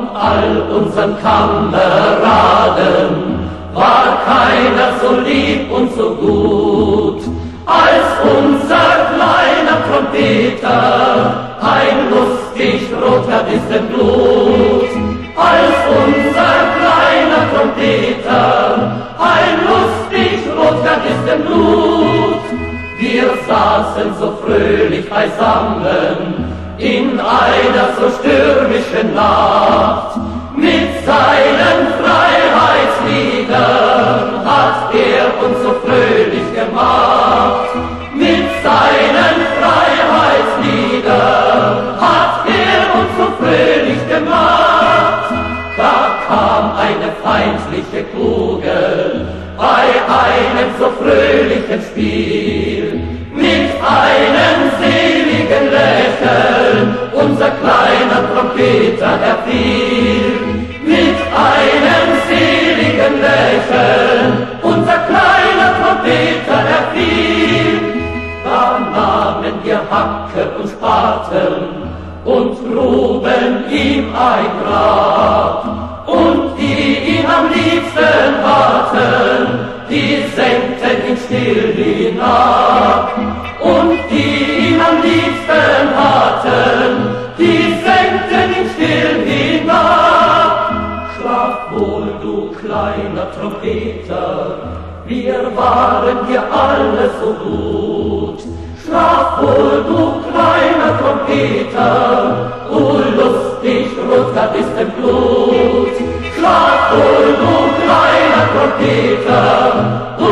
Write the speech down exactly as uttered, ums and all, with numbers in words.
all unseren Kameraden war keiner so lieb und so gut als unser kleiner Trompeter, ein lustig Rotgardistenblut. Als unser kleiner Trompeter, ein lustig Rotgardistenblut. Wir saßen so fröhlich beisammen in einer so stürmischen Nacht. Mit seinen Freiheitsliedern hat er uns so fröhlich gemacht. Mit seinen Freiheitsliedern hat er uns so fröhlich gemacht. Da kam eine feindliche Kugel bei einem so fröhlichen Spiel. Mit einem seligen Lächeln unser kleiner Trompeter erfiel. Mit einem seligen Lächeln unser kleiner Trompeter erfiel. Da nahmen wir Hacke und Spaten und gruben ihm ein Grab. Und die ihn am liebsten hatten, die senkten ihn still hinab. Und die ihn am liebsten hatten, die senkten ihn still hinab. Schlaf wohl, du kleiner Trompeter, wir waren dir alle so gut. Schlaf wohl, du kleiner Trompeter, du lustig Rotgardistenblut. Schlaf wohl, du kleiner Trompeter, du